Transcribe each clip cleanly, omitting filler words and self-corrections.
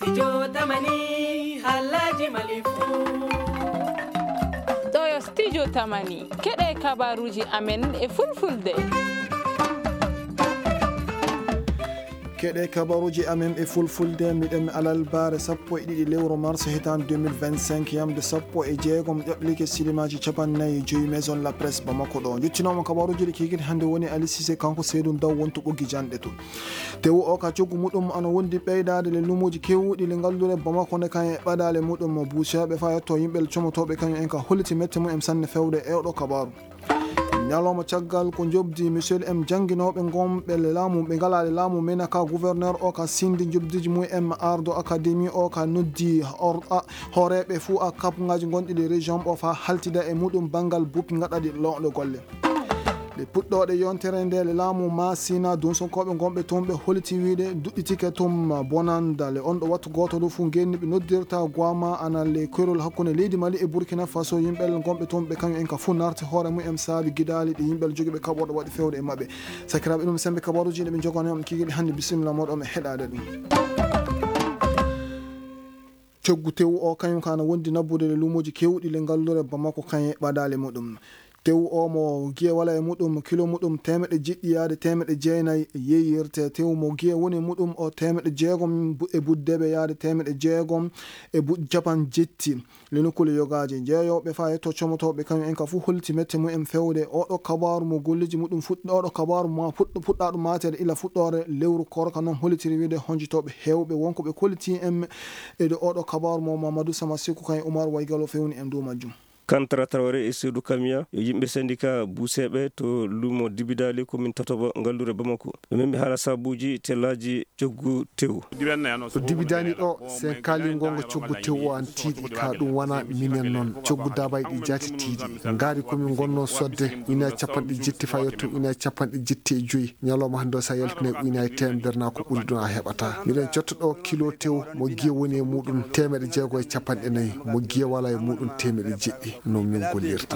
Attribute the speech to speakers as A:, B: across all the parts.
A: studio tamani halaji malifu
B: ɗo studio tamani keɗe kabaruji amen e fulfulde.
C: keɗe kabaruji amen e fulfulde miɗen alalbare 12 lewru mars hitan 2025 yamde 16 ƴaɓɓilike silimaji 45 maison la presse bamako ɗo juttinoma kabaruji ɗi kikiti hande woni Ali Cissé kanko seedu daw wonto ɓoggi janɗe to tewu o ka coggu muɗum ana wondi ɓeydade le lumoji kewɗi le ngallure bamako nde kan e ɓaɗale muɗum buusaɓe fa yetto yimɓe comotoɓe kañum en ka holliti mette mum sanne fewde e oɗo kabaru ñalawma caggal ko jobdi monsieur M jangguinoɓe gomɓe laamu ɓe galade laamu menaka gouverneur o ka sindi jobdiji mum ardo académie o ka noddi hooreɓe fou a kapgaji gonɗiɗi région o fa haltida e muɗum banggal buppi gaɗaɗi lowɗo golle le puɗɗoɗe yontere nde le laamu masina dunsokoɓe gomɓe toon ɓe holiti wiide duɗɗitike tum bonanda le on ɗo wattu goto ɗo fuu genni ɓe noddirta guama ana le koyrol hakkude leydi Mali e Burkina Faso yimɓel gomɓe toon ɓe kañum en ka fuu narti hoore mum saabi guidali ɗi yimɓel joguiɓe kaɓorɗo waɗi fewde e mabɓe sakiraɓe ɗum sembe kabaruji ɗe ɓe jogani kikiɗi hannde bisimilla moɗon e heɗade ɗum coggu tewu o kañum kana wondi nabbude le lumoji kewɗi le ngallure Bamako kañe ɓaɗale muɗum tewu o mo guiye wala e muɗum kilo muɗum temeɗe jiɗɗi yaade temeɗe jeenayyi yeeyirte tewu mo guiye woni muɗum o temeɗe jeegom e buddeɓe yaade temeɗe jeegom e capan jetti le nokkule yogaji jeeyoɓe fa yetto comotoɓe kañum en ka fuu holliti mette mum fewde oɗo kabaru mo golliji muɗum oɗo kabaru ma puɗɗa ɗum matede ila fuɗɗore lewru korka noon hollitiri wiide honjitoɓe hewɓe wonko ɓe kolliti en e oɗo kabaru mo Mamadou Sama Sikou kañum Oumar Waygalo fewni en dow majjum.
D: Kantara Traoré e Seydou Kamia yo yimɓe syndicat buuseɓe to lumo Dibidali commune Tatoba ngallure Bamako ɓe ɓe haala sabuji tellaji coggu tew
E: to Dibidani ɗo sen kali gonga coggu tew o an tiiɗi ka ɗum wona minen noon coggu dabay ɗi jati tiiɗi ngaari komin gonno sodde ina capanɗe jetti fa yetto ina capanɗe jetti e joyyi ñalawma hande o sa yaltine ina temedere na ko ɓuri ɗum a heɓata miɗen cotta ɗo kilo tew mo guiye woni e muɗum temeɗe jeego e capanɗe nayyi mo guiye wala e muɗum temeɗe jeɗɗi no min gollirta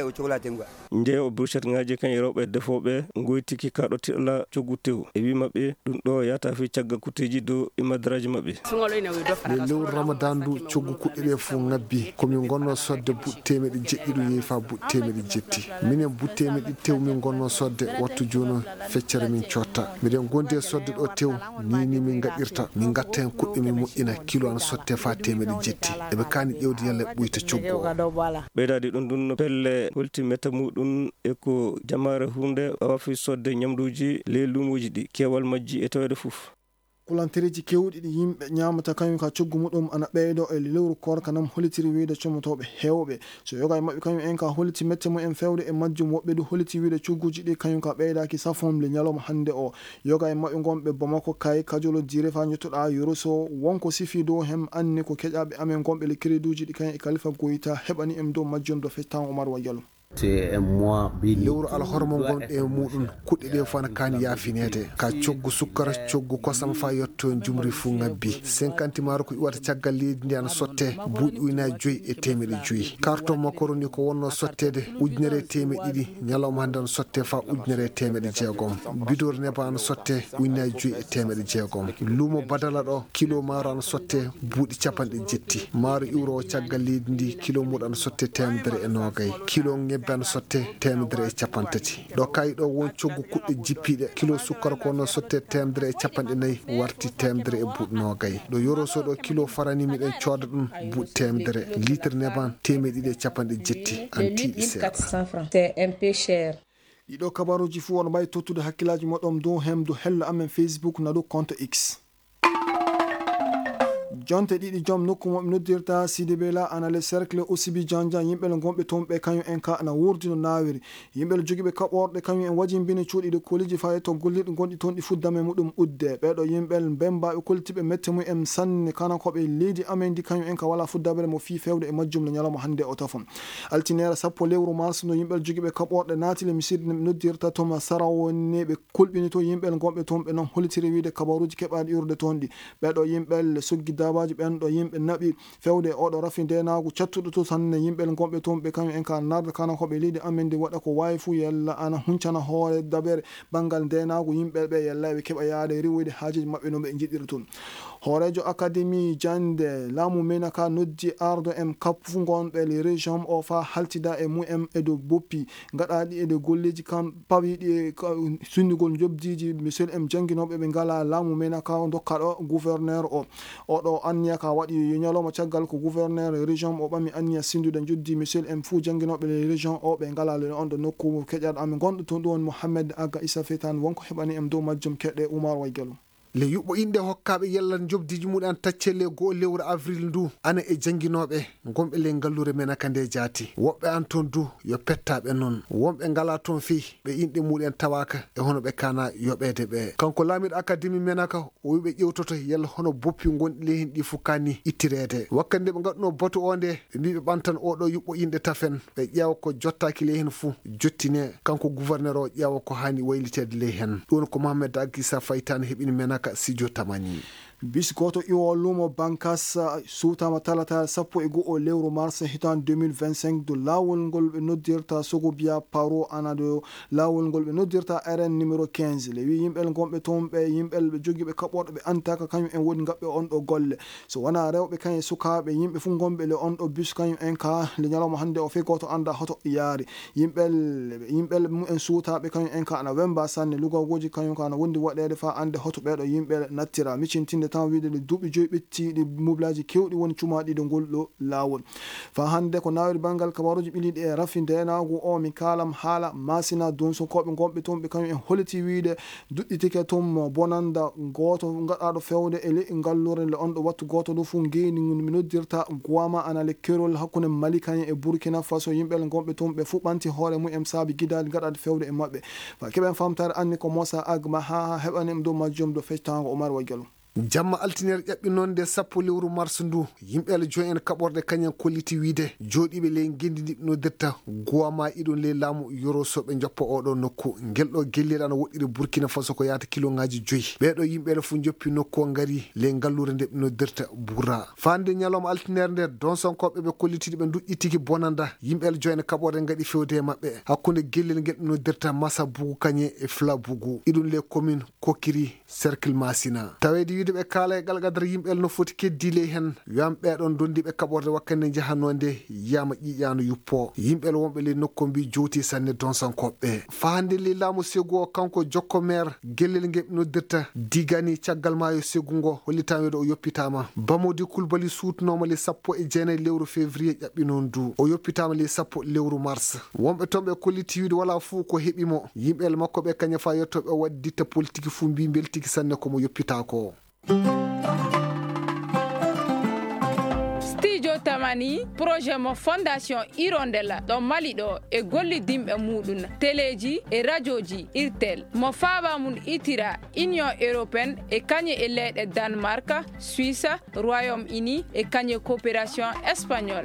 D: jeeyo bruchette ngaji kañe rewɓe defoɓe goytiki kaɗo tiɗala coggu tew e wi mabɓe ɗum ɗo yata fi caggal kuteji dow imadaraji mabɓe
E: le lewru ramadan ndu coggu kuɗɗe ɗe fo ngabbi komin gonno sodde buɗ temeɗe jeɗɗi ɗum yeehi fa buɗ temeɗe jetti minen buɗ temeɗe tew min gonno sodde wattu joni feccere min cotta miɗen gondi e sodde ɗo tew ni min gaɗirta min gatta hen kuɗɗe min moƴƴina kilo ana sotte fa temeɗe jetti eɓe kani ƴewde yalla ɓuyta coggu o
D: ɓeydade ɗum ɗum pelle holti metta muɗum eko jamare hunde wafi sodde ñamduji le lumoji ɗi kewal majji e tawede foof
C: kulantereji kewɗi ɗi yimɓe ñamata kañum ka coggu muɗum ana ɓeydo e lewru korka nam hollitiri wiide comotoɓe hewɓe so yoga e mabɓe kañum en ka holliti mette mum fewde e majjum woɓɓe ɗu holliti wiide cogguji ɗi kañum ka ɓeydaki safomle ñalawma hande o yoga e mabɓe gonɓe Bamako kay kajolo dire fa ñettoɗa Yoroso wonko sifi dow hem anni ko keƴaɓe amen gonɓe le créduji ɗi kañum e Khalifa Goïta heɓani em dow majjum do fettan Oumar Wayyalo
E: lewru alhormo gonɗe e muɗum kuɗɗe ɗe fana kani yafinede ka coggu sukkara coggu kosam fa yetto jumri fuu ngabbi 50 maro ko iwata caggal leydi ndi ana sotte buuɗi ujunaje 5 e temeɗe 5 carton macaroni ko wonno sottede ujunere e temeɗe 2 ñalawma hande ana sotte fa ujunere e temeɗe 6 bidor neba ana sotte ujunaje 5 e temeɗe 6 lumo badala ɗo kilo maro ana sotte buuɗi capanɗe jetti maro iwro o caggal leydi ndi kilo muɗum ana sotte temedere e nogay kilo bana sotte temedere e capantati ɗo kayi ɗo won coggu kuɗɗe jippiɗe kilo sukkara ko no sotte temedere e capanɗe 4 warti temedere e buuɗ nogay ɗo Yoroso ɗo kilo farani miɗen cooda ɗum buuɗ temedere litre neban temeɗe 2 e capanɗe jetti an tiiɗi seeɗa
C: ɗiɗo kabaruji fuu won mbawi tottude hakkillaji moɗon dow hem do hello amen Facebook na ɗo compte X jonte ɗiɗi joom nokku moɓe noddirta Sidi Bela ana le cercle Osibi Janjan yimɓel gonɓe toon ɓe kañum en ka ana wurdi no nawiri yimɓel joguiɓe kaɓorɗe kañum en wajimbini cuuɗiɗe koliji fa to gollirɗe gonɗi toon ɗi fuddame muɗum udde ɓeɗo yimɓel bembaɓe kollitiɓe mette mum sanne kanankoɓe leydi amen di kañum en ka wala fuddabere mo fi fewde e majjum no ñalawma hande o tafon altinere 10 lewru mars no yimɓel joguiɓe kaɓorɗe naati le misirde noddirta toma sarawoni ɓe kulɓini to yimɓel gonɓe toon ɓe noon hollitiri wiide kabaruji keɓaɗi urde toon ɗi ɓeɗo yimɓel soggida dabaji ɓenɗo yimɓe naɓi fewde oɗo rafi ndenagu cattuɗo to sanne yimɓe gonɓe toon ɓe kañum en ka narda kana koɓe liidi amen ndi waɗa ko wawi fu yalla ana huncana hoore dabere banggal ndenagu yimɓe ɓe yalla ɓe keɓa yaade riwoyde haaji maɓɓe no ɓe jiɗiri toon. Horejo académie jande laamu menaka noddi ardo em kapfu gonɓe les région o fa haltida e mu'em e dow boppi gaɗaɗi e de golleji kam pawiɗi e sunnugol jobdiji monsieur em jangguinoɓe ɓe ngala laamu menaka dokkaɗo gouverneur o oɗo anniya ka waɗi ñalawma caggal ko gouverneur région o ɓami anniya sindude joddi monsieur em fou jangguinoɓe les région o ɓe ngala le on ɗo nokku keƴaɗo amin gonɗo toon ɗum woni Mohamed Aga Issa Fetan wonko heɓani em dow majjum keɗɗe Oumar Waygalo.
E: le yuɓɓo inde hokkaɓe yallan jobdiji muɗum taccele goo lewru avril ndu ana e jangguinoɓe gonɓe le ngallure menaka nde jaati woɓɓe an toon du yo pettaɓe noon wonɓe ngala toon fi ɓe inɗe muɗum tawaka e hono ɓe kana yoɓede ɓe kanko laamiɗo académie menaka o wiɓe ƴewtoto yalla hono boppi gonɗi le hen ɗi fukani ittirede wakkande ɓe gadduno batu o nde ɓe mbi ɓe ɓantan oɗo yuɓɓo inde tafen ɓe ƴeewa ko jottaki le hen fuu jottine kanko gouverneur o ƴeewa ko hani waylitede le hen ɗum ko Mohamed Agissa Faytane heɓini menaka Sidio Tamani.
C: bis goto iwo lumo bankas sutama talata sappo e go'o lewru mars hitan 2025 do lawol ngol ɓe noddirta Sogobia Paro ana do lawol ngol ɓe noddirta RN numéro 15 le wi yimɓel gonɓe toon ɓe yimɓel ɓe jogi ɓe kaɓorɗo ɓe antaka kañum en woni gaɓɓe on ɗo golle so wona rewɓe kañum sukaɓe yimɓe fu gonɓe le on ɗo bus kañum en ka le ñalawma hande o fe goto anda hoto yaari yimɓel mumen sutaɓe kañum en ka ana wemba sanne lugagoji kañum ka ana wondi waɗede fa ande hoto ɓeɗo yimɓe nattira micintinde tan wiide le duuɓi joyi ɓettiɗi moblaji kewɗi woni cumaɗiɗo ngol ɗo lawol fa hande ko nawiri bangal kabaruji ɓiliɗi e rafi ndenagu o mi kalam haala masina donsokoɓe gonɓe toon ɓe kañum en holiti wiide duɗɗitike toon bonanda goto gaɗaɗo fewde e leƴƴi ngallure le on ɗo wattu goto ɗo fu ngeni mi noddirta Guama ana le kerol hakkude Mali kañum e Burkina Faso yimɓel gonɓe toon ɓe fu ɓanti hoore mumen saabi guidali gaɗade fewde e mabɓe fa keɓen famtare anni ko Mosa Agma ha heɓanim dow majjum do fectango Oumar Waygalo.
E: jamma altinere ƴaɓɓi noon nde sappo lewru mars ndu yimɓele joyi en kaɓorde kañen kolliti wiide jooɗiɓe ley gendidi nodirta Guama iɗon ley laamu yoro soɓe joppa oɗo nokku ngel ɗo gelleɗo ana woɗɗiri Burkina Faso ko yahata kiloŋaji 5 ɓeɗo yimɓele fu joppi nokku o ngari ley ngallure nde ɓe nodirta Boura fande ñalawma altinere nde donsankoɓe ɓe kollitiɗi ɓe duƴƴitiki bonanda yimɓele joyi en kaɓorde gaɗi fewde e mabɓe hakkude gellel ngel ɓe nodirta Massa Bougou kañe e Fla Bougou iɗum ley commune Kokiri cercle Masina tawede ɓe kala e galgadara yimɓel no foti keddile hen wiyam ɓeɗon dondiɓe kaɓorde wakkande jahanode yiyama ƴiƴano yuppo yimɓel wonɓe le nokko mbi jowti sanne donsankoɓe fa hande le laamu Ségu o kanko jokko maire gellel ngel noddirta digani caggal maayo Ségu ngo hollitama wede o yoppitama Bamodi Coulibaly sutnoma le 19 lewru février ƴaɓɓi noon du o yoppitama le 10 lewru mars wonɓe toon ɓe kolliti wiide wala fuu ko heɓimo yimɓel makko ɓe kaña fa yettoɓe o waddi ditta politique fu mbi beltiki sanne komo yoppita ko.
B: Studio Tamani projet mo fondation Hirondella ɗo Mali ɗo e gollidimɓe muɗum téléji e radioji irtel mo faaba mum itira Union européenne e kañe e leyɗe Danemark Suisse Royaume-Uni e kañe coopération espagnole.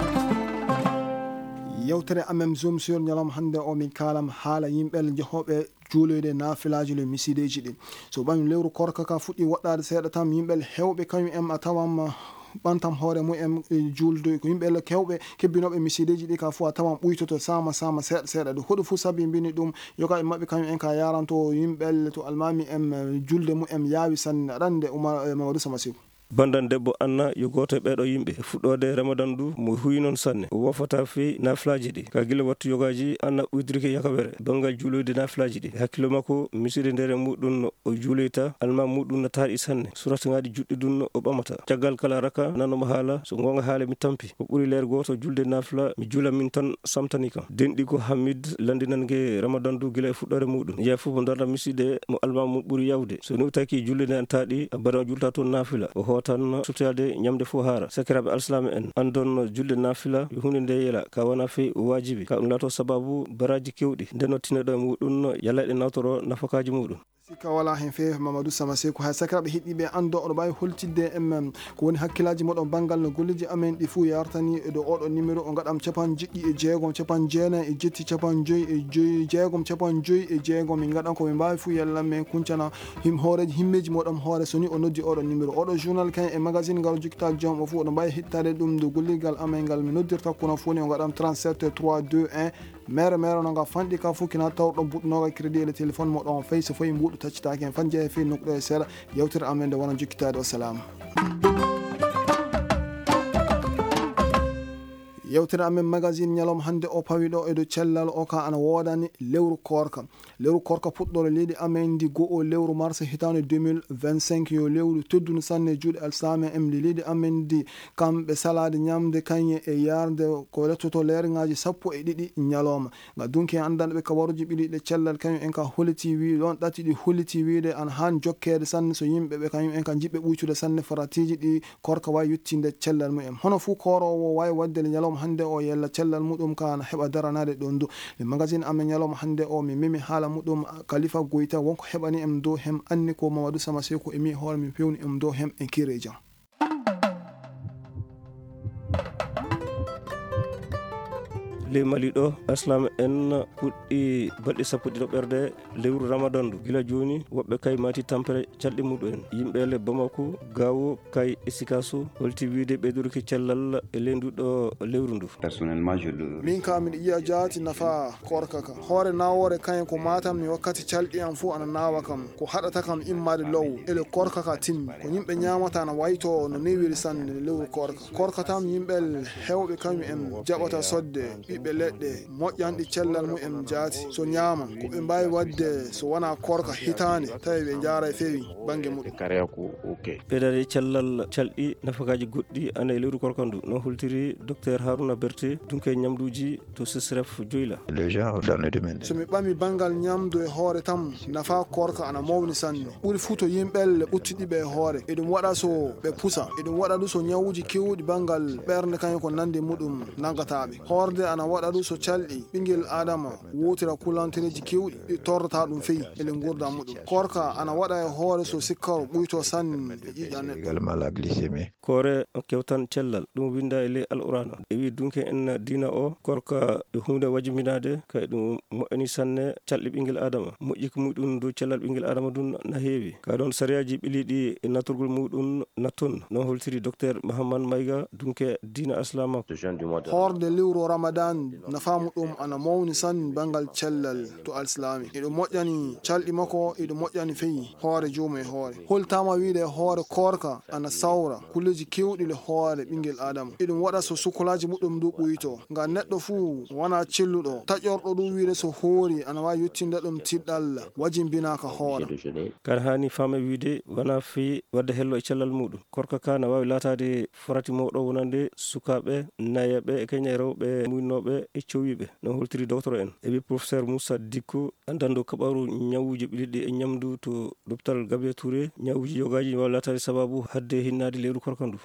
C: yewtere amen zoom sur ñalam hande o min kalam haala yimɓel jehoɓe juuloyde nafilaji le misideji ɗi so ɓañum lewru korka ka fuɗɗi waɗɗade seeɗa tam yimɓel hewɓe kañum en a tawam ɓantam hoore mumen julde ko yimɓe kewɓe kebbinoɓe misideji ɗi ka fu a tawan ɓuytoto sama seeɗa ɗo hoɗo fu saabi mbini ɗum yoga e mabɓe kañum en ka yaranto yimɓel to almami en julde mumen yaawi sanne aɗande Mamadou Samasiou
D: bandan debbo Anna yo goto e ɓeɗo yimɓe fuɗɗode Ramadan du mo huyi noon sanne o wofata fe nafilaji ɗi ka guila wattu yogaji Anna ɓuydirike yakawere dongal juuloyde nafilaji ɗi hakkilo makko miside ndere muɗum o juuloyta alma muɗum no taaɗi sanne surataŋaji juɗɗi ɗum o ɓamata caggal kala raka nanomo haala so gonga haala mi tampi ko ɓuuri leer goto julde nafila mi juula min tan samtani kam denɗi ko Hamid landinangue Ramadan du guila e fuɗɗore muɗum jeeya foof mo darda miside mo alma mum ɓuuri yawde so ni taki julde nde an taaɗi a mbaɗa julta toon nafila o tan sutade ñamde fo haara sakiraɓe alislama en andon julde nafila yo hunde nde yela ka wona fe wajibi ka ɗum laato sababu baraji kewɗi nden no tineɗo e muɗum yalla ɗe nawtoro nafakaji muɗum
C: sika wala hen fe Mamadou Samase ko hay sakiraɓe heɗiɓe ando oɗo ɓawi holtidde ko woni hakkillaji moɗon banggal no golleji amen ɗi fuu yartani e dow oɗo numéro o gaɗam 76 capan jeenayi e jetti capan joyyi e joyyi jeegom capan joyyi e jeegom min gaɗan koɓe mbawi fuu yallanmen kuncana hooreji himmeji moɗon hoore soni o noddi oɗo numéro oɗo journal kañ e magazine ngal jokkita joom o fuu oɗo mbawi hettade ɗum do golligal amen ngal mi noddirta kono foni o gaɗam 37 321 mere no nga fanɗi ka fuu kina tawɗo mbuɗnoga crédit le téléphone moɗon fayi so fayi mbuɗo taccitaki hen fan jeehe fe nokkuɗo e seeɗa yewtere amen nde wona jokkitade o salam yewtere amen magazine ñalawma hannde o pawi ɗo e dow cellal o ka ana woodani lewru korka puɗɗore leydi amen ndi go'o lewru mars hitande 2025 yo lewru tedduno sanne juuɗe alsame emde leydi amen ndi kamɓe salade ñamde kañe e yarde ko lettoto leereŋaji 12 ñalawma nga dunki en andanɓe kabaruji ɓiɗiɗe cellal kañum en ka holliti wi ɗon ɗati ɗi holliti wiide an han jokkede sanne so yimɓeɓe kañum en ka jiɓɓe ɓuytude sanne faratiji ɗi korka wawi yettinde cellal mumen hono fuu korowo wawi waddele ñalawma hannde o yella cellal muɗum kana heɓa daranade ɗon du e magazine amen ñalawma hannde o mi memi haala muɗum Khalifa Goita wonko heɓani em dow hem anni ko Mamadou Samase ko emi hoore mi pewni em dow hem e kire jam
D: ley Mali ɗo aslam en puɗɗi balɗe 11 ɓerde lewru ramadan du gila joni woɓɓe kay mati tampere calɗi muɗum en yimɓele Bamako Gawo kay e Sikasso holti wiide ɓeydorki cellal e lenduɗo lewru ndu
F: personnellement
C: min ka miɗa yiya jaati nafa korka ka hoore nawore kayen ko matam mi wakkati calɗi am fuu ana nawa kam ko haɗata kam immade low ele korka ka timmi ko yimɓe ñamata na wayto no newiri sanne lewru korka tam yimɓel hewɓe kañum en jaɓata sodde ɓiɓɓe leɗɗe moƴƴanɗi cellal mumen jaati so ñaama ko ɓe mbawi wadde so wona korka hitande tawi ɓe jaara e fewi banggue muɗum
D: ɓeydade cellal calɗi nafakaji goɗɗi ana e lewru korka ndu no holtiri docteur Harouna Berté dunke ñamduji to SESREF Dioula
C: somi ɓami banggal ñamdu e hoore tam nafa korka ana mawni sanne ɓuuri fuu to yimɓelle ɓuttiɗiɓe e hoore eɗum waɗa so ɓe pusa eɗum waɗa ɗum so ñawuji kewɗi banggal ɓerde kañum ko nande muɗum nangataɓe horde ana waɗa ɗum so calɗi ɓinguel adama wotira kulantereji kewɗi ɗi tordata ɗum feyi ele gurda muɗum korka ana waɗa e hoore so sikkaro ɓuyto sanne e ƴiƴa neɗɗo
D: kore kewtan cellal ɗum winda e ley alqur'ana e wi dunke en dina o korka e hunde wajibinade kay ɗum moƴƴani sanne calɗi ɓinguel adama moƴƴi ko muɗum dow cellal ɓinguel adama ɗum na heewi ka ɗon sariyaji ɓiliɗi e naturgol muɗum natton non holtiri docteur Mahamane Mayga dunke dina aslama
C: horde lewru ramadan nafa muɗum ana mawni sanne bangal cellal to alislami eɗum moƴƴani calɗi makko eɗum moƴƴani feyi hoore jomum e hoore holtama wiide hoore korka ana sawra kulleji kewɗi le hoore ɓinguel adama eɗum waɗa so sukolaji muɗum du ɓuyto nga neɗɗo fuu wona celluɗo taƴorɗo ɗum wiide so hoori ana wawi yettinde ɗum tiɗɗal wajimbinaka hoore
D: kan hani fama wiide wona feyi wadde hello e cellal muɗum korka kana wawi latade farati mawɗo wonande sukaɓe nayaɓe e keña rewɓe muynoɓe e cowiɓe non holtiri docteur en e wi professeur Moussa Dicko andando kaɓaru ñawuji ɓiliɗɗi e ñamdu to l'hôpital Gabriel Touré ñawuji yogaji wawi latade sababu hadde hinnade lewru korka ndu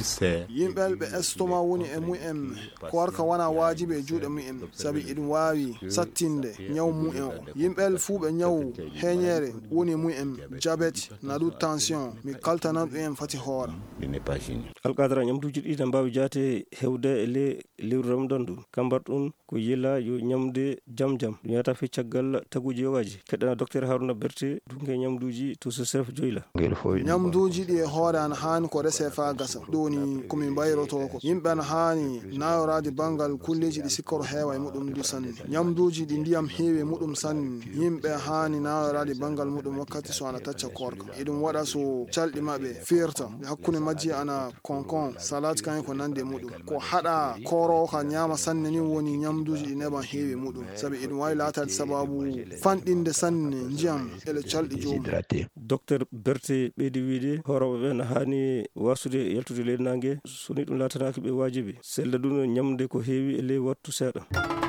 C: yimɓel ɓe estoma woni e mumen korka wona wajibi e juuɗe mumen saabi eɗum wawi sattinde ñaw mumen o yimɓel fuu ɓe ñaw heñere woni mumen diabete naɗu tension mi kaltanan ɗumen fati hoora
D: alkadara ñamduji ɗi ne mbawi jaate hewde e lewru ramadan ndu kambar ɗum ko yila yo ñamde jam ɗum yata fe caggal taguji yogaji keɗɗana docteur Harouna Berté dunke ñamduji to SESREF Dioula
C: ñamduji ɗi e hoore ana hani ko rese fa gasa ɗoni komin mbayroto ko yimɓe ana hani nayorade bangal kulleji ɗi sikkoro heewa e muɗum du sanne ñamduji ɗi ndiyam heewi e muɗum sanne yimɓe hani nayorade bangal muɗum wakkati so ana tacca korka eɗum waɗa so calɗi maɓɓe firta hakkude majji ana konkon salade kañum ko nande muɗum ko haɗa koro ka ñama sanne ni woni ñamduji ɗi neɓan heewi e muɗum saabi eɗum wawi latade sababu fanɗinde sanne ndiyam ele calɗi jomum
D: docteur Berté ɓeydi wiide hooroɓeɓe ne hani wasude yaltude leydi nangue soni ɗum latanaki ɓe wajibi selde ɗum ñamde ko heewi e ley wattu seeɗa